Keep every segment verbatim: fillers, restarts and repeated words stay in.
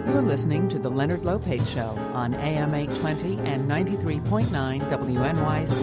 You're listening to The Leonard Lopate Show on A M eight twenty and ninety-three point nine W N Y C.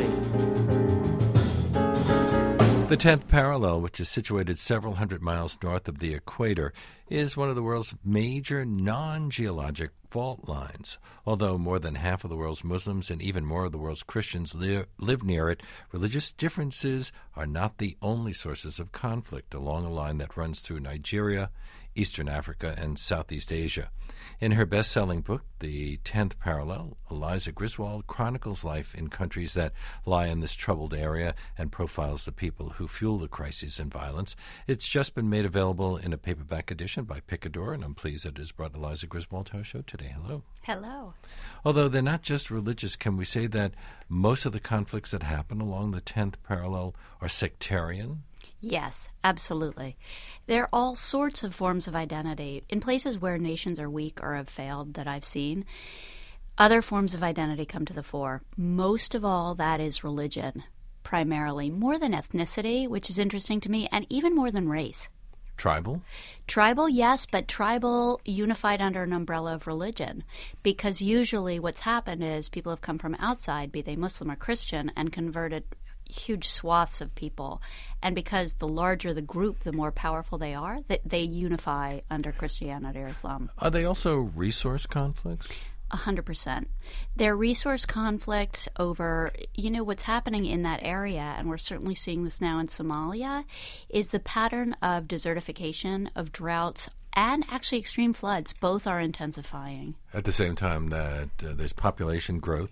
The tenth parallel, which is situated several hundred miles north of the equator, is one of the world's major non-geologic fault lines. Although more than half of the world's Muslims and even more of the world's Christians li- live near it, religious differences are not the only sources of conflict along a line that runs through Nigeria, Eastern Africa, and Southeast Asia. In her best-selling book, The Tenth Parallel, Eliza Griswold chronicles life in countries that lie in this troubled area and profiles the people who fuel the crises and violence. It's just been made available in a paperback edition by Picador, and I'm pleased that it has brought Eliza Griswold to our show today. Hello. Hello. Although they're not just religious, can we say that most of the conflicts that happen along the tenth parallel are sectarian? Yes, absolutely. There are all sorts of forms of identity. In places where nations are weak or have failed that I've seen, other forms of identity come to the fore. Most of all, that is religion, primarily, more than ethnicity, which is interesting to me, and even more than race. Tribal? Tribal, yes, but tribal unified under an umbrella of religion. Because usually what's happened is people have come from outside, be they Muslim or Christian, and converted huge swaths of people. And because the larger the group, the more powerful they are, they, they unify under Christianity or Islam. Are they also resource conflicts? A hundred percent. They're resource conflicts over, you know, what's happening in that area, and we're certainly seeing this now in Somalia, is the pattern of desertification, of droughts, and actually extreme floods. Both are intensifying. At the same time that uh, there's population growth,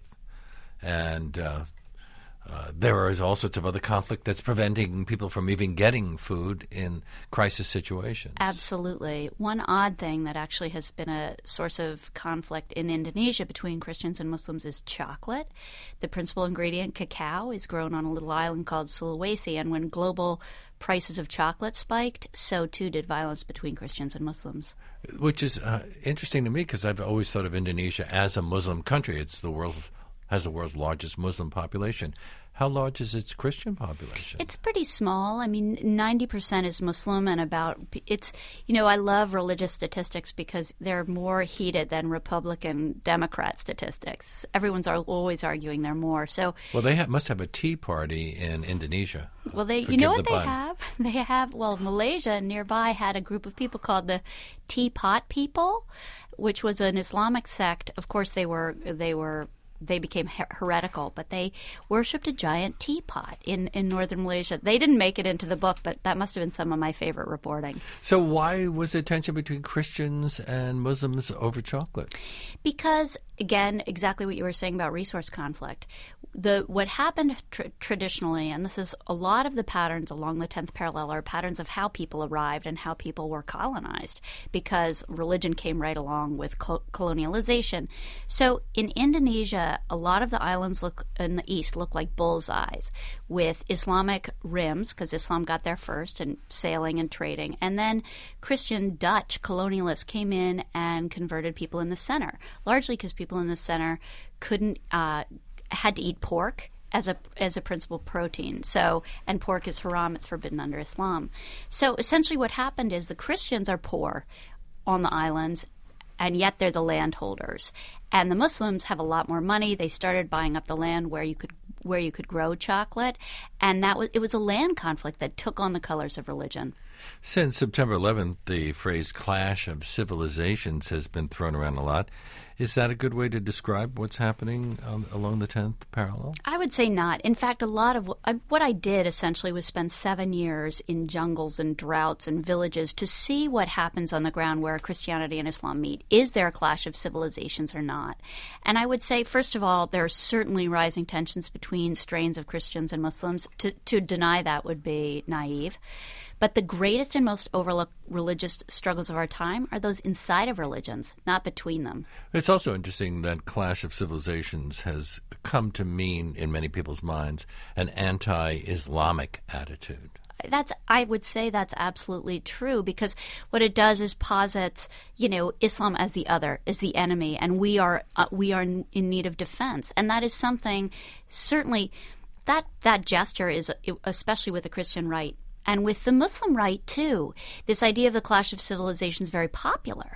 and uh, uh, there is all sorts of other conflict that's preventing people from even getting food in crisis situations. Absolutely. One odd thing that actually has been a source of conflict in Indonesia between Christians and Muslims is chocolate. The principal ingredient, cacao, is grown on a little island called Sulawesi, and when global prices of chocolate spiked, so too did violence between Christians and Muslims. Which is uh, interesting to me because I've always thought of Indonesia as a Muslim country. It's the world's has the world's largest Muslim population. How large is its Christian population? It's pretty small. I mean, ninety percent is Muslim, and about, it's, you know, I love religious statistics because they're more heated than Republican Democrat statistics. Everyone's always arguing they're more. So, well, they have, must have a tea party in Indonesia. Well, they, you know what the they have? They have, well, Malaysia nearby had a group of people called the Teapot People, which was an Islamic sect. Of course, they were, they were, they became her- heretical, but they worshipped a giant teapot in, in northern Malaysia. They didn't make it into the book, but that must have been some of my favorite reporting. So why was there tension between Christians and Muslims over chocolate? Because, again, exactly what you were saying about resource conflict. The what happened tr- traditionally, and this is a lot of the patterns along the tenth parallel, are patterns of how people arrived and how people were colonized, because religion came right along with co- colonialization. So in Indonesia, a lot of the islands look in the east look like bullseyes with Islamic rims, because Islam got there first, and sailing and trading. And then Christian Dutch colonialists came in and converted people in the center, largely because people in the center couldn't uh, had to eat pork as a as a principal protein. So, and pork is haram; it's forbidden under Islam. So, essentially, what happened is the Christians are poor on the islands, and yet they're the landholders. And the Muslims have a lot more money. They started buying up the land where you could where you could grow chocolate, and that was it was a land conflict that took on the colors of religion. Since September eleventh, the phrase "clash of civilizations" has been thrown around a lot. Is that a good way to describe what's happening um, along the tenth parallel? I would say not. In fact, a lot of uh, what I did essentially was spend seven years in jungles and droughts and villages to see what happens on the ground where Christianity and Islam meet. Is there a clash of civilizations or not? And I would say, first of all, there are certainly rising tensions between strains of Christians and Muslims. To, to deny that would be naive. But the greatest and most overlooked religious struggles of our time are those inside of religions, not between them. It's also interesting that clash of civilizations has come to mean, in many people's minds, an anti-Islamic attitude. That's, I would say that's absolutely true, because what it does is posits, you know, Islam as the other, as the enemy, and we are uh, we are in need of defense. And that is something, certainly, that that gesture is, especially with the Christian right, and with the Muslim right, too. This idea of the clash of civilizations is very popular.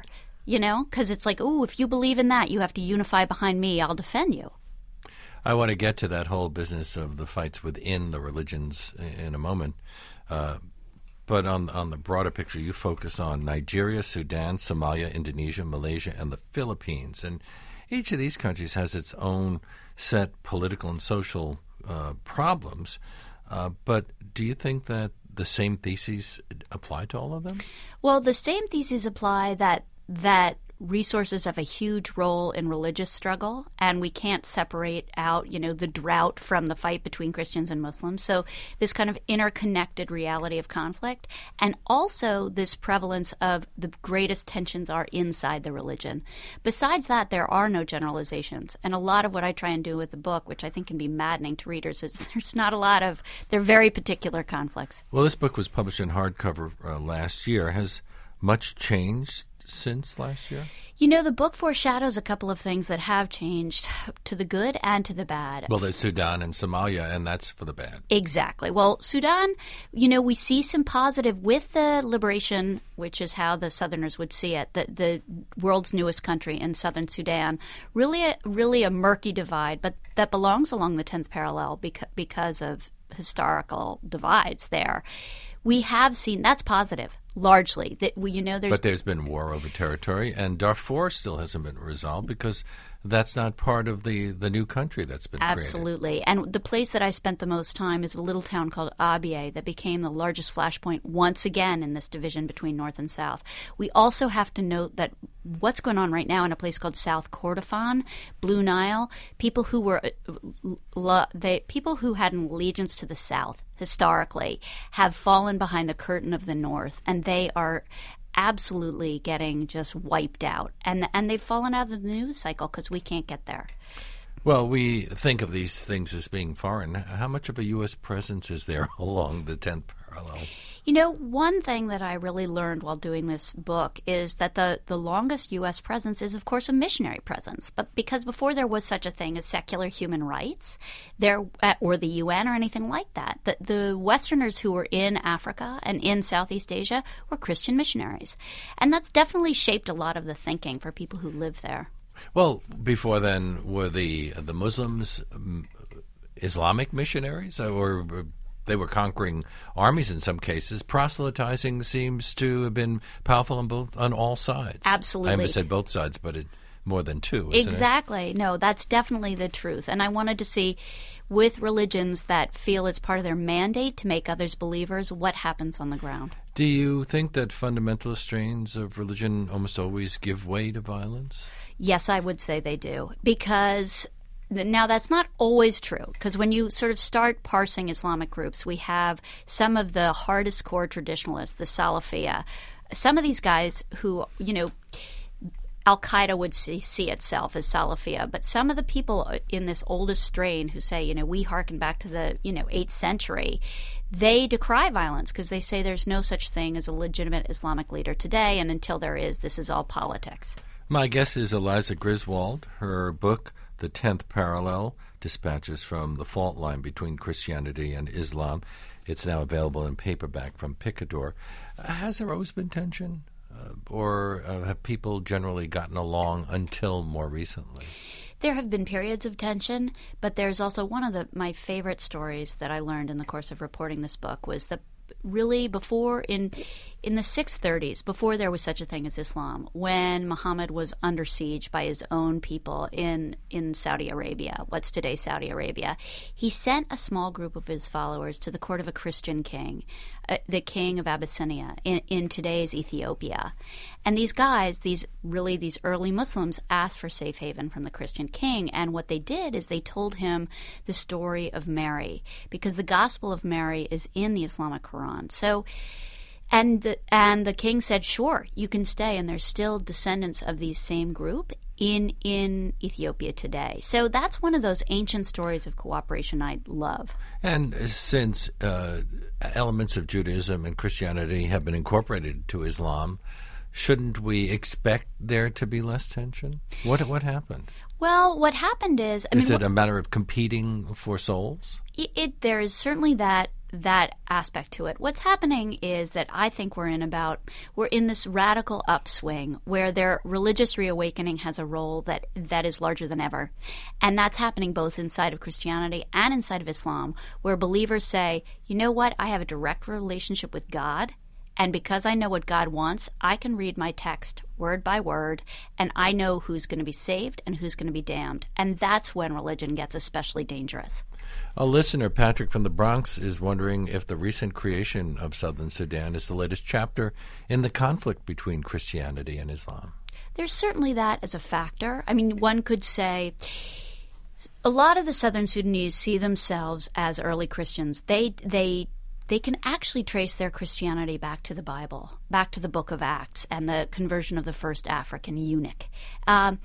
you know, because it's like, oh, if you believe in that, you have to unify behind me. I'll defend you. I want to get to that whole business of the fights within the religions in a moment. Uh, but on on the broader picture, you focus on Nigeria, Sudan, Somalia, Indonesia, Malaysia, and the Philippines. And each of these countries has its own set political and social uh, problems. Uh, but do you think that the same theses apply to all of them? Well, the same theses apply that that resources have a huge role in religious struggle, and we can't separate out, you know, the drought from the fight between Christians and Muslims. So this kind of interconnected reality of conflict, and also this prevalence of the greatest tensions are inside the religion. Besides that, there are no generalizations. And a lot of what I try and do with the book, which I think can be maddening to readers, is there's not a lot of, they're very particular conflicts. Well, this book was published in hardcover uh, last year. Has much changed since last year? You know, the book foreshadows a couple of things that have changed to the good and to the bad. Well, there's Sudan and Somalia, and that's for the bad. Exactly. Well, Sudan, you know, we see some positive with the liberation, which is how the Southerners would see it, the, the world's newest country in southern Sudan. Really a, really a murky divide, but that belongs along the tenth parallel because, because of historical divides there. We have seen, that's positive. Largely, that we, you know, there's but there's been war over territory, and Darfur still hasn't been resolved because that's not part of the, the new country that's been absolutely. created. And the place that I spent the most time is a little town called Abyei that became the largest flashpoint once again in this division between North and South. We also have to note that what's going on right now in a place called South Kordofan, Blue Nile, people who were they people who had an allegiance to the South historically have fallen behind the curtain of the North, and they are absolutely getting just wiped out. And and they've fallen out of the news cycle because we can't get there. Well, we think of these things as being foreign. How much of a U S presence is there along the tenth parallel? You know, one thing that I really learned while doing this book is that the, the longest U S presence is, of course, a missionary presence. But because before there was such a thing as secular human rights, there or the U N or anything like that, the, the Westerners who were in Africa and in Southeast Asia were Christian missionaries. And that's definitely shaped a lot of the thinking for people who live there. Well, before then, were the the Muslims um, Islamic missionaries, or they were conquering armies in some cases? Proselytizing seems to have been powerful on both on all sides. Absolutely. I haven't said both sides, but it, more than two, isn't exactly. it? No, that's definitely the truth. And I wanted to see, with religions that feel it's part of their mandate to make others believers, what happens on the ground. Do you think that fundamentalist strains of religion almost always give way to violence? Yes, I would say they do, because now that's not always true, because when you sort of start parsing Islamic groups, we have some of the hardest core traditionalists, the Salafiyah, some of these guys who, you know, Al-Qaeda would see, see itself as Salafiyah, but some of the people in this oldest strain who say, you know, we hearken back to the, you know, eighth century, they decry violence because they say there's no such thing as a legitimate Islamic leader today, and until there is, this is all politics. My guest is Eliza Griswold. Her book, The Tenth Parallel, Dispatches from the Fault Line Between Christianity and Islam. It's now available in paperback from Picador. Uh, has there always been tension? Uh, or uh, have people generally gotten along until more recently? There have been periods of tension, but there's also one of the, my favorite stories that I learned in the course of reporting this book was that really before in in the six thirties, before there was such a thing as Islam, when Muhammad was under siege by his own people in in Saudi Arabia, what's today Saudi Arabia, he sent a small group of his followers to the court of a Christian king, uh, the king of Abyssinia in, in today's Ethiopia. And these guys, these really these early Muslims, asked for safe haven from the Christian king, and what they did is they told him the story of Mary, because the Gospel of Mary is in the Islamic Quran. So And the, and the king said, sure, you can stay. And there's still descendants of these same group in in Ethiopia today. So that's one of those ancient stories of cooperation I love. And since uh, elements of Judaism and Christianity have been incorporated to Islam, shouldn't we expect there to be less tension? What what happened? Well, what happened is... I is mean, it a matter of competing for souls? It, it there is certainly that that aspect to it. What's happening is that I think we're in about we're in this radical upswing where their religious reawakening has a role that that is larger than ever. And that's happening both inside of Christianity and inside of Islam, where believers say, you know what, I have a direct relationship with God, and because I know what God wants, I can read my text word by word, and I know who's going to be saved and who's going to be damned. And that's when religion gets especially dangerous. A listener, Patrick from the Bronx, is wondering if the recent creation of Southern Sudan is the latest chapter in the conflict between Christianity and Islam. There's certainly that as a factor. I mean, one could say a lot of the Southern Sudanese see themselves as early Christians. They they they can actually trace their Christianity back to the Bible, back to the Book of Acts and the conversion of the first African eunuch. Um,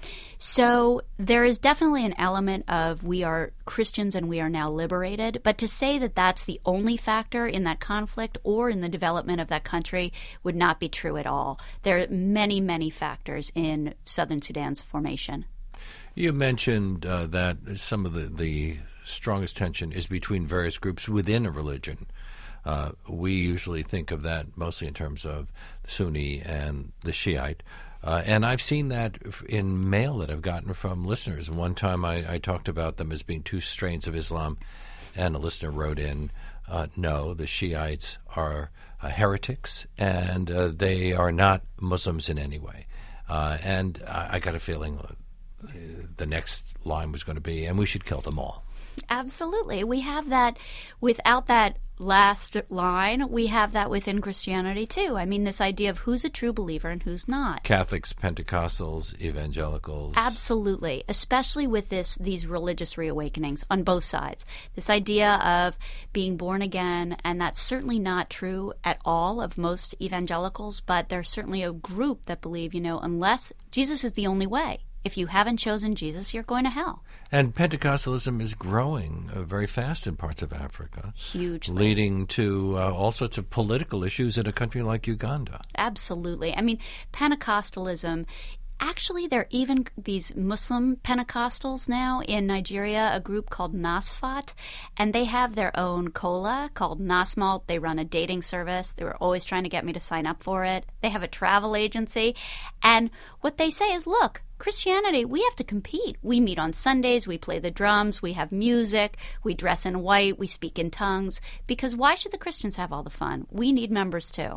so there is definitely an element of we are Christians and we are now liberated. But to say that that's the only factor in that conflict or in the development of that country would not be true at all. There are many, many factors in Southern Sudan's formation. You mentioned uh, that some of the, the strongest tension is between various groups within a religion. Uh, we usually think of that mostly in terms of Sunni and the Shiite. Uh, and I've seen that in mail that I've gotten from listeners. One time I, I talked about them as being two strains of Islam, and a listener wrote in, uh, no, the Shiites are uh, heretics, and uh, they are not Muslims in any way. Uh, and I, I got a feeling uh, the next line was going to be, and we should kill them all. Absolutely. We have that without that last line. We have that within Christianity, too. I mean, this idea of who's a true believer and who's not. Catholics, Pentecostals, evangelicals. Absolutely, especially with this these religious reawakenings on both sides. This idea of being born again, and that's certainly not true at all of most evangelicals, but there's certainly a group that believe, you know, unless Jesus is the only way. If you haven't chosen Jesus, you're going to hell. And Pentecostalism is growing uh, very fast in parts of Africa. Hugely. Leading to uh, all sorts of political issues in a country like Uganda. Absolutely. I mean, Pentecostalism, actually, there are even these Muslim Pentecostals now in Nigeria, a group called Nasfat, and they have their own cola called Nasmalt. They run a dating service. They were always trying to get me to sign up for it. They have a travel agency. And what they say is, look, Christianity, we have to compete. We meet on Sundays, we play the drums, we have music, we dress in white, we speak in tongues. Because why should the Christians have all the fun? We need members too.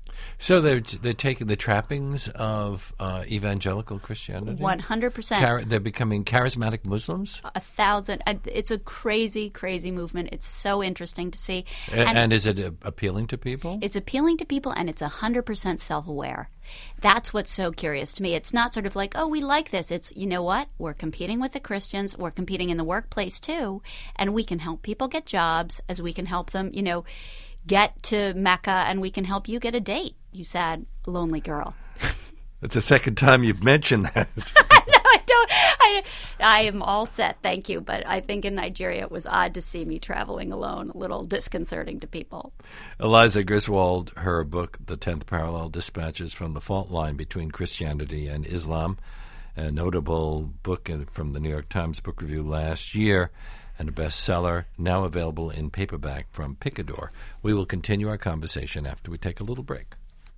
So they're they're taking the trappings of uh, evangelical Christianity? one hundred percent. Char- they're becoming charismatic Muslims? A thousand. It's a crazy, crazy movement. It's so interesting to see. A- and, and is it uh, appealing to people? It's appealing to people, and it's one hundred percent self-aware. That's what's so curious to me. It's not sort of like, oh, we like this. It's, you know what? We're competing with the Christians. We're competing in the workplace, too. And we can help people get jobs as we can help them, you know, get to Mecca, and we can help you get a date, you sad, lonely girl. That's the second time you've mentioned that. I know, I don't. I, I am all set, thank you. But I think in Nigeria it was odd to see me traveling alone, a little disconcerting to people. Eliza Griswold, her book, The Tenth Parallel, Dispatches from the Fault Line Between Christianity and Islam, a notable book in, from the New York Times Book Review last year, and a bestseller, now available in paperback from Picador. We will continue our conversation after we take a little break.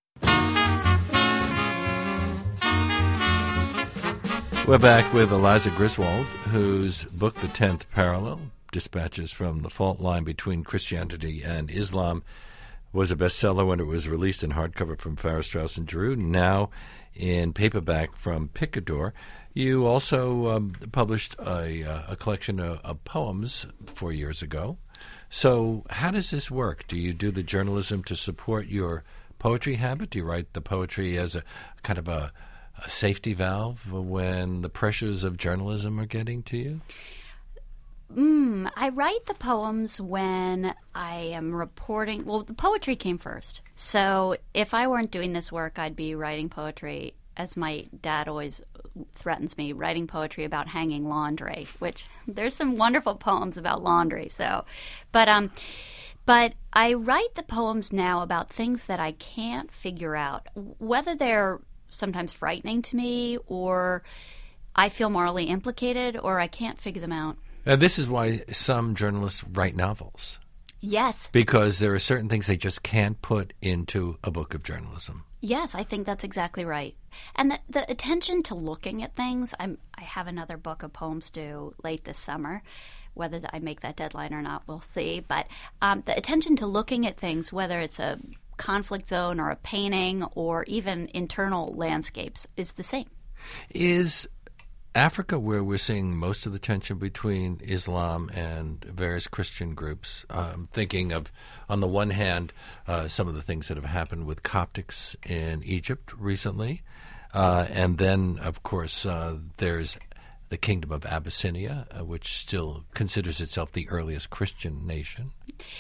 We're back with Eliza Griswold, whose book, The Tenth Parallel, Dispatches from the Fault Line Between Christianity and Islam, was a bestseller when it was released in hardcover from Farrar, Straus and Giroux, now in paperback from Picador. You also um, published a, uh, a collection of, of poems four years ago. So how does this work? Do you do the journalism to support your poetry habit? Do you write the poetry as a kind of a, a safety valve when the pressures of journalism are getting to you? Mm, I write the poems when I am reporting. Well, the poetry came first. So if I weren't doing this work, I'd be writing poetry, as my dad always threatens me, writing poetry about hanging laundry, which there's some wonderful poems about laundry. So, but um, but I write the poems now about things that I can't figure out, whether they're sometimes frightening to me or I feel morally implicated or I can't figure them out. Uh, this is why some journalists write novels. Yes. Because there are certain things they just can't put into a book of journalism. Yes, I think that's exactly right. And the, the attention to looking at things, I'm, I have another book of poems due late this summer. Whether I make that deadline or not, we'll see. But um, the attention to looking at things, whether it's a conflict zone or a painting or even internal landscapes, is the same. Is Africa where we're seeing most of the tension between Islam and various Christian groups? Um, thinking of, on the one hand, uh, some of the things that have happened with Coptics in Egypt recently. Uh, and then, of course, uh, there's the Kingdom of Abyssinia, uh, which still considers itself the earliest Christian nation.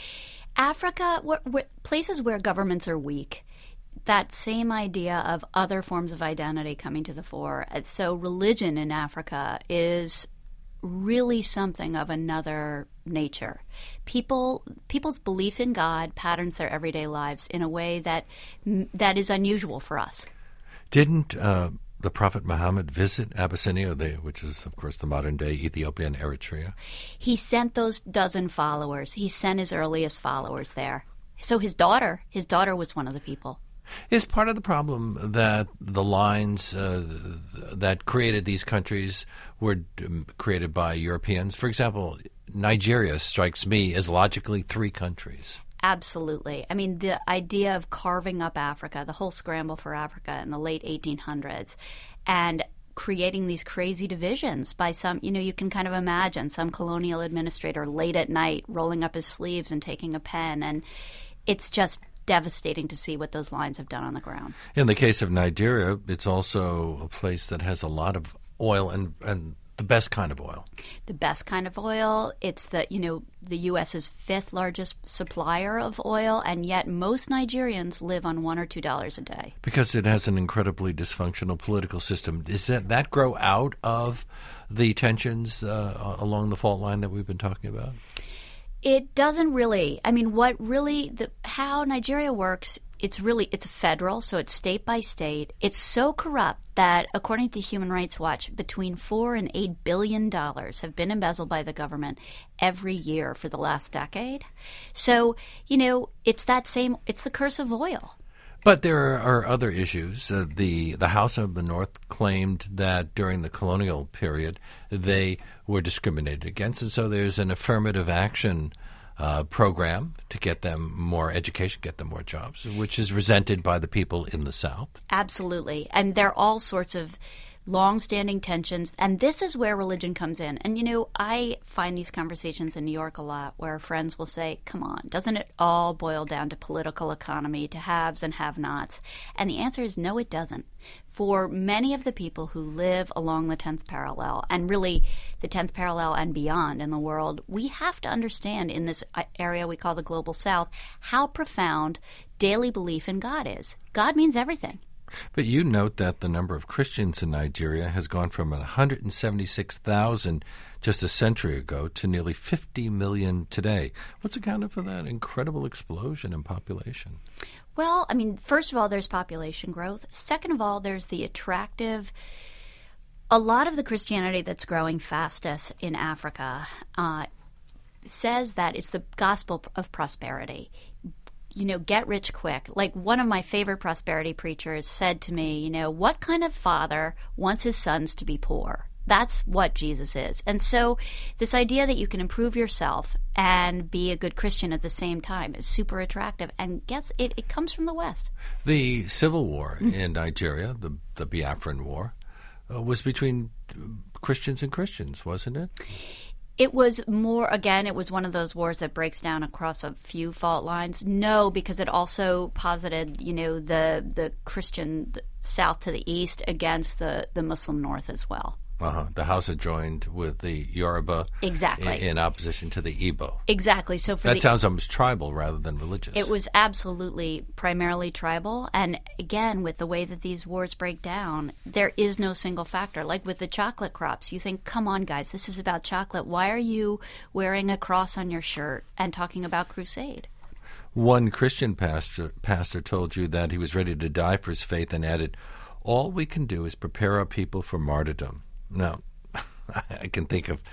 Africa, wh- wh- places where governments are weak, that same idea of other forms of identity coming to the fore. So religion in Africa is really something of another nature. People, people's belief in God patterns their everyday lives in a way that that is unusual for us. Didn't uh, the Prophet Muhammad visit Abyssinia, the, which is, of course, the modern-day Ethiopia and Eritrea? He sent those dozen followers. He sent his earliest followers there. So his daughter, his daughter was one of the people. Is part of the problem that the lines uh, that created these countries were um, created by Europeans? For example, Nigeria strikes me as logically three countries. Absolutely. I mean, the idea of carving up Africa, the whole scramble for Africa in the late eighteen hundreds, and creating these crazy divisions by some, you know, you can kind of imagine some colonial administrator late at night rolling up his sleeves and taking a pen, and it's just devastating to see what those lines have done on the ground. In the case of Nigeria, it's also a place that has a lot of oil and, and the best kind of oil. The best kind of oil. It's the, you know, the U S's fifth largest supplier of oil, and yet most Nigerians live on one or two dollars a day. Because it has an incredibly dysfunctional political system. Does that, that grow out of the tensions uh, along the fault line that we've been talking about? It doesn't really. I mean, what really, the, how Nigeria works, it's really, it's federal, so it's state by state. It's so corrupt that, according to Human Rights Watch, between four and eight billion dollars have been embezzled by the government every year for the last decade. So, you know, it's that same, it's the curse of oil. But there are other issues. Uh, the the House of the North claimed that during the colonial period they were discriminated against, and so there's an affirmative action uh, program to get them more education, get them more jobs, which is resented by the people in the South. Absolutely. And there are all sorts of long-standing tensions, and this is where religion comes in. And, you know, I find these conversations in New York a lot where friends will say, come on, doesn't it all boil down to political economy, to haves and have-nots? And the answer is no, it doesn't. For many of the people who live along the tenth parallel, and really the tenth parallel and beyond in the world, we have to understand in this area we call the Global South how profound daily belief in God is. God means everything. But you note that the number of Christians in Nigeria has gone from one hundred seventy-six thousand just a century ago to nearly fifty million today. What's accounted for that incredible explosion in population? Well, I mean, first of all, there's population growth. Second of all, there's the attractive, a lot of the Christianity that's growing fastest in Africa uh, says that it's the gospel of prosperity. You know, get rich quick. Like one of my favorite prosperity preachers said to me, you know, what kind of father wants his sons to be poor? That's what Jesus is. And so this idea that you can improve yourself and be a good Christian at the same time is super attractive. And guess it, it comes from the West. The civil war in Nigeria, the, the Biafran War, uh, was between Christians and Christians, wasn't it? It was more, again, it was one of those wars that breaks down across a few fault lines. No, because it also posited, you know, the the Christian south to the east against the, the Muslim north as well. Uh-huh. The Hausa joined with the Yoruba exactly. in, in opposition to the Igbo. Exactly. So for That the, sounds almost tribal rather than religious. It was absolutely primarily tribal. And again, with the way that these wars break down, there is no single factor. Like with the chocolate crops, you think, come on, guys, this is about chocolate. Why are you wearing a cross on your shirt and talking about crusade? One Christian pastor, pastor told you that he was ready to die for his faith and added, all we can do is prepare our people for martyrdom. Now, I can think of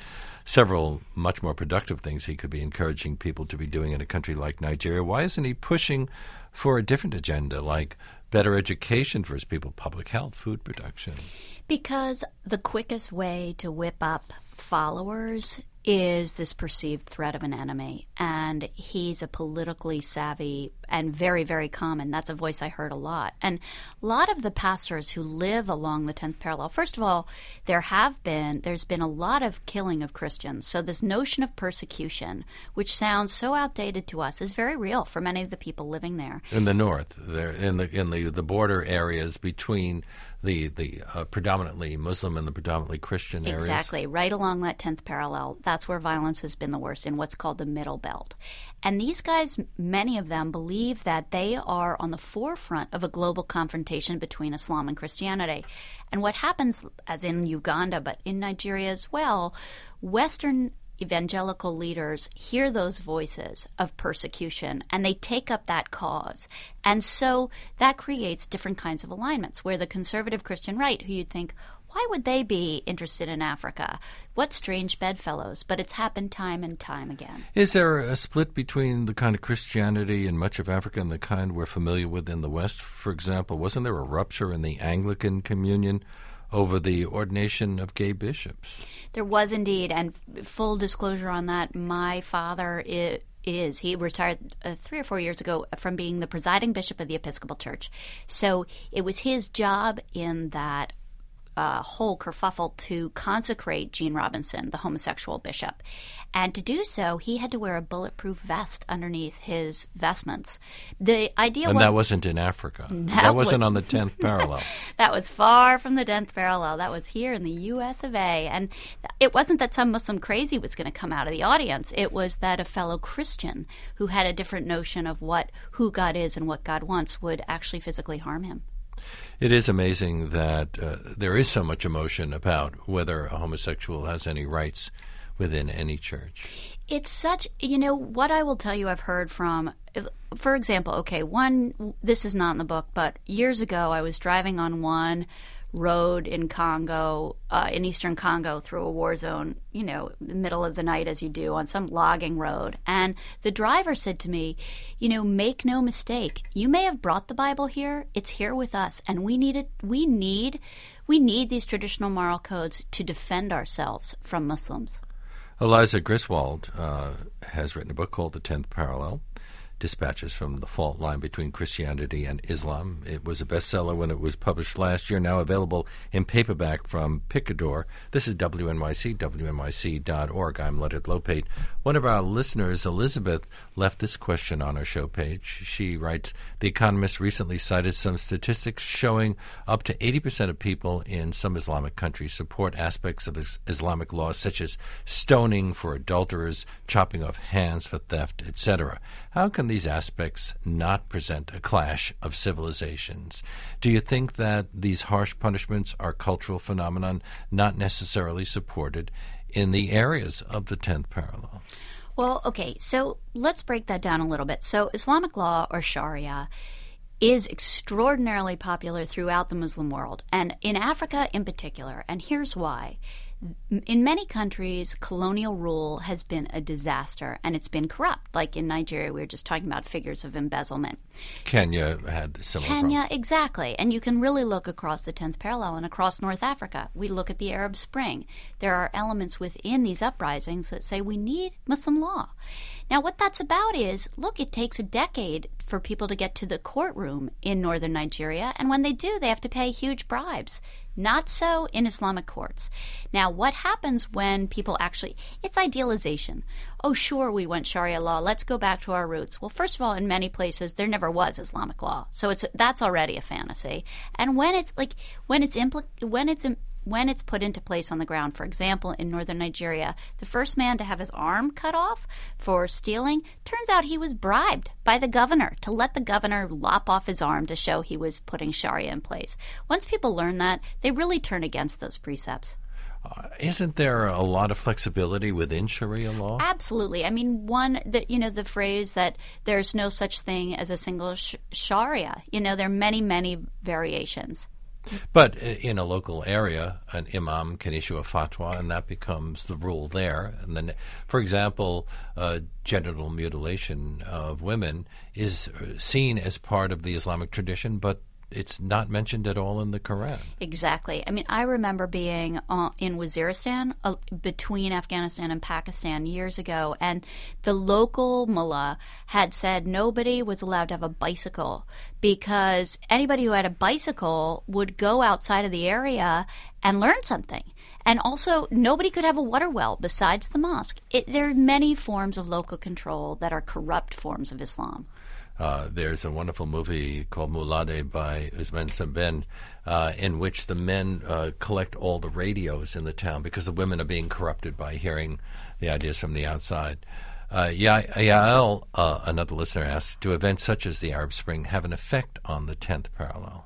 several much more productive things he could be encouraging people to be doing in a country like Nigeria. Why isn't he pushing for a different agenda, like better education for his people, public health, food production? Because the quickest way to whip up followers is this perceived threat of an enemy. And he's a politically savvy and very, very common. That's a voice I heard a lot. And a lot of the pastors who live along the tenth parallel, first of all, there have been, there's been a lot of killing of Christians. So this notion of persecution, which sounds so outdated to us, is very real for many of the people living there. In the north, there, in the in the, the border areas between the the uh, predominantly Muslim and the predominantly Christian areas. Exactly, right along that tenth parallel. That's where violence has been the worst, in what's called the Middle Belt. And these guys, many of them, believe that they are on the forefront of a global confrontation between Islam and Christianity. And what happens, as in Uganda, but in Nigeria as well, Western evangelical leaders hear those voices of persecution and they take up that cause. And so that creates different kinds of alignments where the conservative Christian right, who you'd think, why would they be interested in Africa? What strange bedfellows? But it's happened time and time again. Is there a split between the kind of Christianity in much of Africa and the kind we're familiar with in the West? For example, wasn't there a rupture in the Anglican communion over the ordination of gay bishops? There was indeed, and full disclosure on that, my father is, is he retired uh, three or four years ago from being the presiding bishop of the Episcopal Church. So it was his job in that Uh, whole kerfuffle to consecrate Gene Robinson, the homosexual bishop. And to do so, he had to wear a bulletproof vest underneath his vestments. The idea and was... that wasn't in Africa. That, that wasn't was, on the tenth parallel. That was far from the tenth parallel. That was here in the U S of A. And it wasn't that some Muslim crazy was going to come out of the audience. It was that a fellow Christian who had a different notion of what who God is and what God wants would actually physically harm him. It is amazing that uh, there is so much emotion about whether a homosexual has any rights within any church. It's such, you know, what I will tell you I've heard from, for example, okay, one, this is not in the book, but years ago I was driving on one road in Congo, uh, in eastern Congo, through a war zone, you know, the middle of the night as you do on some logging road. And the driver said to me, you know, make no mistake, you may have brought the Bible here, it's here with us, and we need it, we need, we need these traditional moral codes to defend ourselves from Muslims. Eliza Griswold uh, has written a book called The Tenth Parallel, Dispatches from the Fault Line Between Christianity and Islam. It was a bestseller when it was published last year, now available in paperback from Picador. This is W N Y C, W N Y C dot org. I'm Leonard Lopate. One of our listeners, Elizabeth, left this question on our show page. She writes, The Economist recently cited some statistics showing up to eighty percent of people in some Islamic countries support aspects of is- Islamic laws such as stoning for adulterers, chopping off hands for theft, et cetera. How can these aspects not present a clash of civilizations? Do you think that these harsh punishments are cultural phenomenon not necessarily supported in the areas of the tenth parallel? Well, okay, so let's break that down a little bit. So Islamic law, or Sharia, is extraordinarily popular throughout the Muslim world, and in Africa in particular, and here's why. In many countries, colonial rule has been a disaster, and it's been corrupt. Like in Nigeria, we were just talking about figures of embezzlement. Kenya had similar Kenya, problems. exactly. And you can really look across the tenth parallel and across North Africa. We look at the Arab Spring. There are elements within these uprisings that say we need Muslim law. Now, what that's about is, look, it takes a decade for people to get to the courtroom in northern Nigeria, and when they do, they have to pay huge bribes. Not so in Islamic courts. Now, what happens when people actually, it's idealization. Oh, sure, we want Sharia law. Let's go back to our roots. Well, first of all, in many places, there never was Islamic law. So it's that's already a fantasy. And when it's like, when it's impl- when it's im- when it's put into place on the ground, for example, in northern Nigeria, the first man to have his arm cut off for stealing, turns out he was bribed by the governor to let the governor lop off his arm to show he was putting Sharia in place. Once people learn that, they really turn against those precepts. Uh, isn't there a lot of flexibility within Sharia law? Absolutely. I mean, one, the, you know, the phrase that there's no such thing as a single sh- Sharia, you know, there are many, many variations. But in a local area, an imam can issue a fatwa, and that becomes the rule there. And then, for example, uh, genital mutilation of women is seen as part of the Islamic tradition, but it's not mentioned at all in the Quran. Exactly. I mean, I remember being uh, in Waziristan uh, between Afghanistan and Pakistan years ago, and the local mullah had said nobody was allowed to have a bicycle because anybody who had a bicycle would go outside of the area and learn something. And also, nobody could have a water well besides the mosque. It, there are many forms of local control that are corrupt forms of Islam. Uh, there's a wonderful movie called Mulade by Usman Sabin, uh, in which the men uh, collect all the radios in the town because the women are being corrupted by hearing the ideas from the outside. Uh, Yael, uh, another listener, asks, do events such as the Arab Spring have an effect on the tenth parallel?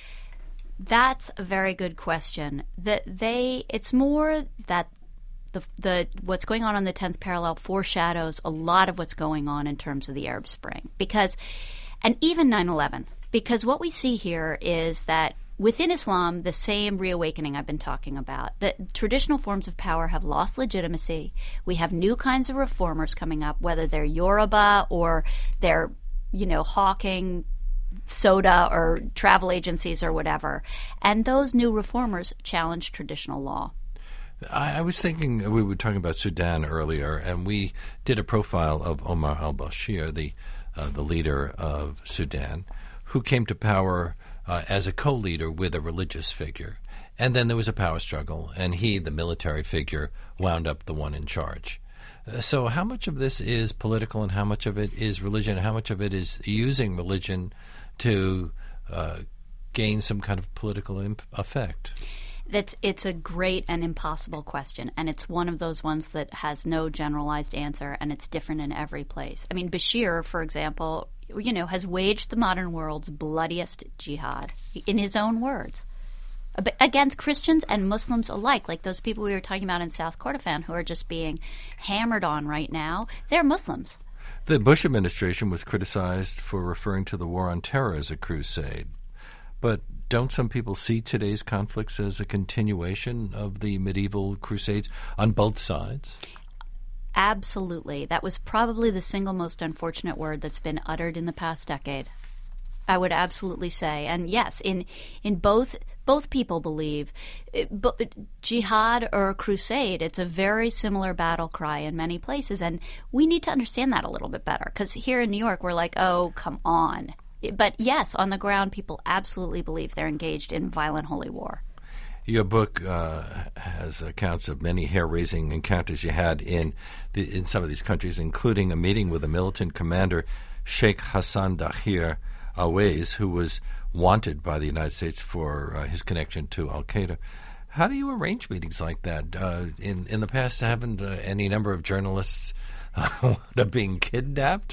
That's a very good question. That they, it's more that The, the what's going on on the tenth parallel foreshadows a lot of what's going on in terms of the Arab Spring. Because, and even nine eleven, because what we see here is that within Islam, the same reawakening I've been talking about, the traditional forms of power have lost legitimacy. We have new kinds of reformers coming up, whether they're Yoruba or they're, you know, hawking soda or travel agencies or whatever. And those new reformers challenge traditional law. I, I was thinking, we were talking about Sudan earlier, and we did a profile of Omar al-Bashir, the uh, the leader of Sudan, who came to power uh, as a co-leader with a religious figure. And then there was a power struggle, and he, the military figure, wound up the one in charge. Uh, so how much of this is political and how much of it is religion, and how much of it is using religion to uh, gain some kind of political imp- effect? That's, it's a great and impossible question, and it's one of those ones that has no generalized answer, and it's different in every place. I mean, Bashir, for example, you know, has waged the modern world's bloodiest jihad, in his own words, against Christians and Muslims alike. Like those people we were talking about in South Kordofan who are just being hammered on right now, they're Muslims. The Bush administration was criticized for referring to the war on terror as a crusade, but don't some people see today's conflicts as a continuation of the medieval crusades on both sides? Absolutely. That was probably the single most unfortunate word that's been uttered in the past decade. I would absolutely say. And yes, in in both both people believe it, but jihad or crusade, it's a very similar battle cry in many places. And we need to understand that a little bit better, because here in New York, we're like, oh, come on. But yes, on the ground, people absolutely believe they're engaged in violent holy war. Your book uh, has accounts of many hair-raising encounters you had in the, in some of these countries, including a meeting with a militant commander, Sheikh Hassan Dahir Awais, who was wanted by the United States for uh, his connection to Al-Qaeda. How do you arrange meetings like that? Uh, in, in the past, haven't uh, any number of journalists uh, being kidnapped?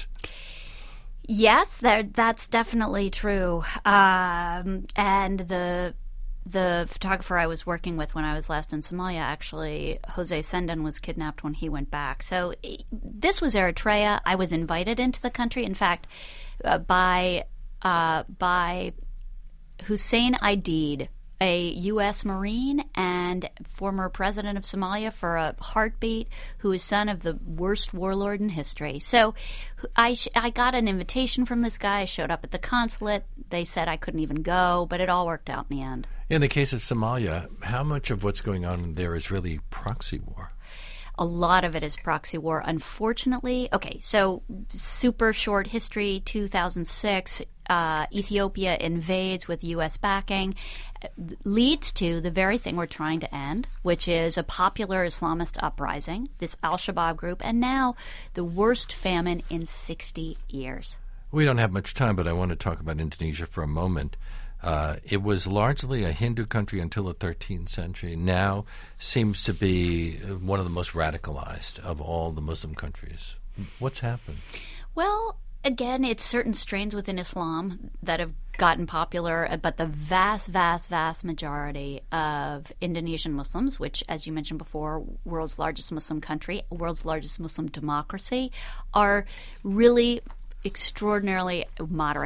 Yes, that, that's definitely true. Um, and the the photographer I was working with when I was last in Somalia, actually, Jose Sendan, was kidnapped when he went back. So this was Eritrea. I was invited into the country, in fact, uh, by uh, by Hussein Aidid, a U S Marine and former president of Somalia for a heartbeat, who is son of the worst warlord in history. So I, sh- I got an invitation from this guy. I showed up at the consulate. They said I couldn't even go, but it all worked out in the end. In the case of Somalia, how much of what's going on there is really proxy war? A lot of it is proxy war, unfortunately. Okay, so super short history, two thousand six, uh, Ethiopia invades with U S backing, leads to the very thing we're trying to end, which is a popular Islamist uprising, this al-Shabaab group, and now the worst famine in sixty years. We don't have much time, but I want to talk about Indonesia for a moment. Uh, it was largely a Hindu country until the thirteenth century. Now seems to be one of the most radicalized of all the Muslim countries. What's happened? Well, again, it's certain strains within Islam that have gotten popular, but the vast, vast, vast majority of Indonesian Muslims, which, as you mentioned before, world's largest Muslim country, world's largest Muslim democracy, are really extraordinarily moderate.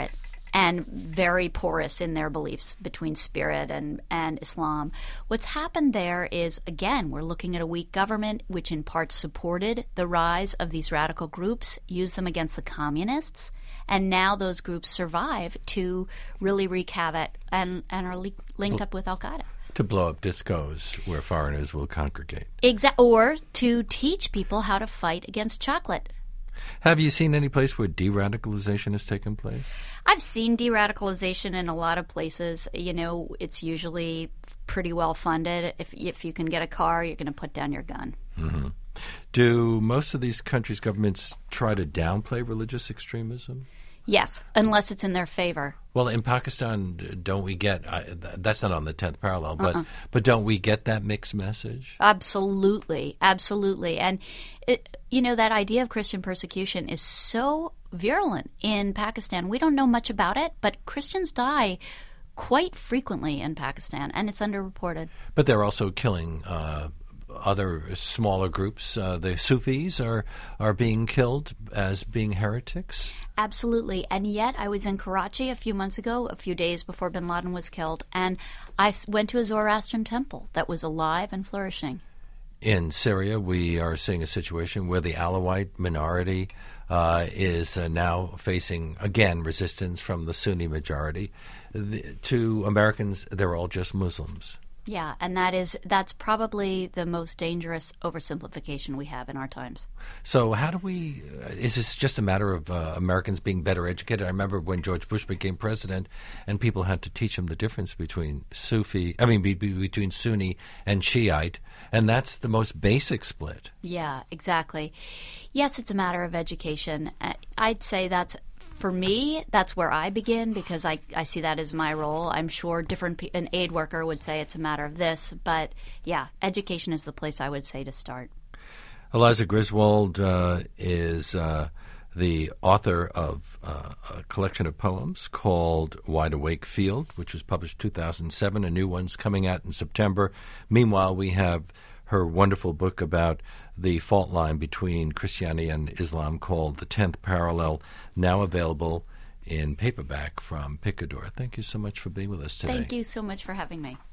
and very porous in their beliefs between spirit and, and Islam. What's happened there is, again, we're looking at a weak government which in part supported the rise of these radical groups, used them against the communists, and now those groups survive to really wreak havoc and, and are li- linked up with Al-Qaeda. To blow up discos where foreigners will congregate. Exa- or to teach people how to fight against chocolate. Have you seen any place where de-radicalization has taken place? I've seen de-radicalization in a lot of places. You know, it's usually pretty well funded. If if you can get a car, you're going to put down your gun. Mm-hmm. Do most of these countries' governments try to downplay religious extremism? Yes, unless it's in their favor. Well, in Pakistan, don't we get uh, – that's not on the tenth parallel, but Uh-uh. but don't we get that mixed message? Absolutely, absolutely. And, it, you know, that idea of Christian persecution is so virulent in Pakistan. We don't know much about it, but Christians die quite frequently in Pakistan, and it's underreported. But they're also killing uh, other smaller groups. Uh, the Sufis are, are being killed as being heretics. Absolutely. And yet I was in Karachi a few months ago, a few days before bin Laden was killed, and I s- went to a Zoroastrian temple that was alive and flourishing. In Syria, we are seeing a situation where the Alawite minority uh, is uh, now facing, again, resistance from the Sunni majority. The, to Americans, they're all just Muslims. Yeah, and that is that's probably the most dangerous oversimplification we have in our times. So how do we uh, – is this just a matter of uh, Americans being better educated? I remember when George Bush became president and people had to teach him the difference between Sufi – I mean, be, be, between Sunni and Shiite, and that's the most basic split. Yeah, exactly. Yes, it's a matter of education. Uh, I'd say that's – for me, that's where I begin because I, I see that as my role. I'm sure different pe- an aid worker would say it's a matter of this, but yeah, education is the place I would say to start. Eliza Griswold uh, is uh, the author of uh, a collection of poems called Wide Awake Field, which was published in two thousand seven. A new one's coming out in September. Meanwhile, we have her wonderful book about the fault line between Christianity and Islam called The Tenth Parallel, now available in paperback from Picador. Thank you so much for being with us today. Thank you so much for having me.